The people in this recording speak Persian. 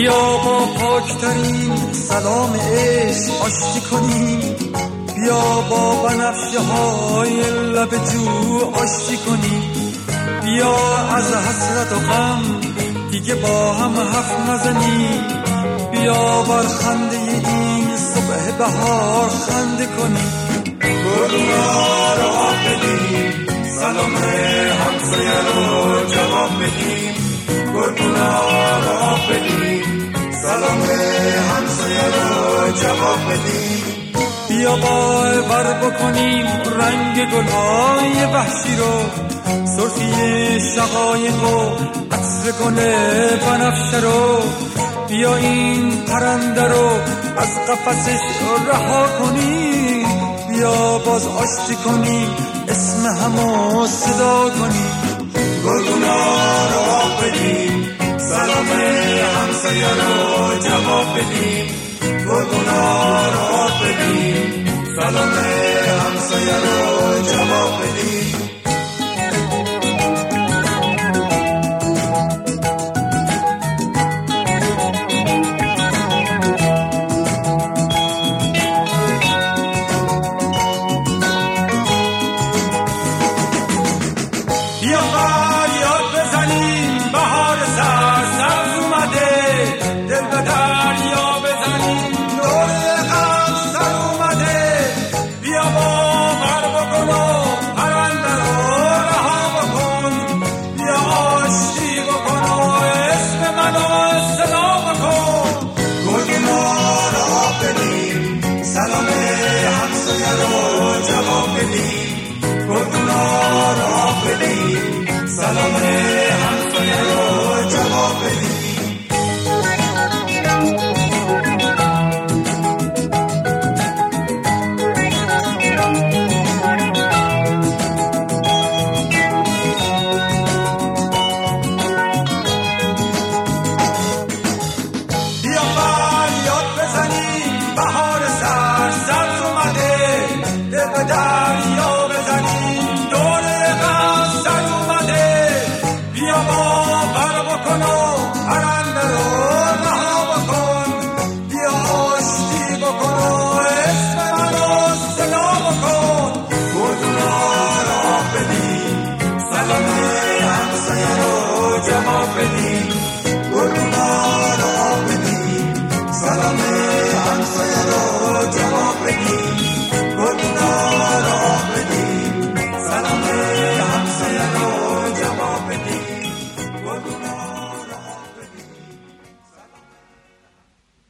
بیا با پاکترین سلام عشق آشتی کنیم، بیا با بنفشه های لب جو آشتی کنیم، بیا از حسرت و غم دیگه با هم حرف نزنیم، بیا بر خنده این صبح بهار خنده کنیم. گلونا رو آب بدیم، سلام همسایه رو جواب بدیم، گلونا رو آب بدیم، سلام همسایه رو جواب بدیم. بیا باور بکنیم رنگ گلهای وحشی رو، سرخی شقایق و عطر گل بنفشه رو، بیا این پرنده رو از قفسش رها کنیم، بیا باز آشتی کنیم اسم همو صدا کنیم. گلگونا رو آب بدیم، سلام همسایه رو جواب بدیم، گلگونا رو آب بدیم، سلام همسایه رو جواب بدیم. بیا فریاد بزنیم بهار سرسبز اومده، دل به دریا بزنیم دور غم سر اومده، بیا باور بکن و پرنده رو رها بکن، بیا آشتی بکن و اسم منو صدا بکن. گلگونا رو آب بدیم، سلام همسایه رو جواب بدیم، گلگونا رو آب بدیم، سلام همسایه رو جواب بدیم. بیا فریاد بزنیم بهار سرسبز اومده، دل به دریا بزنیم دور غم سر اومده، بیا باور بکن و پرنده رو رها بکن، بیا آشتی بکن و اسم منو صدا بکن. گلگونا رو آب بدیم، سلام همسایه رو جواب بدیم،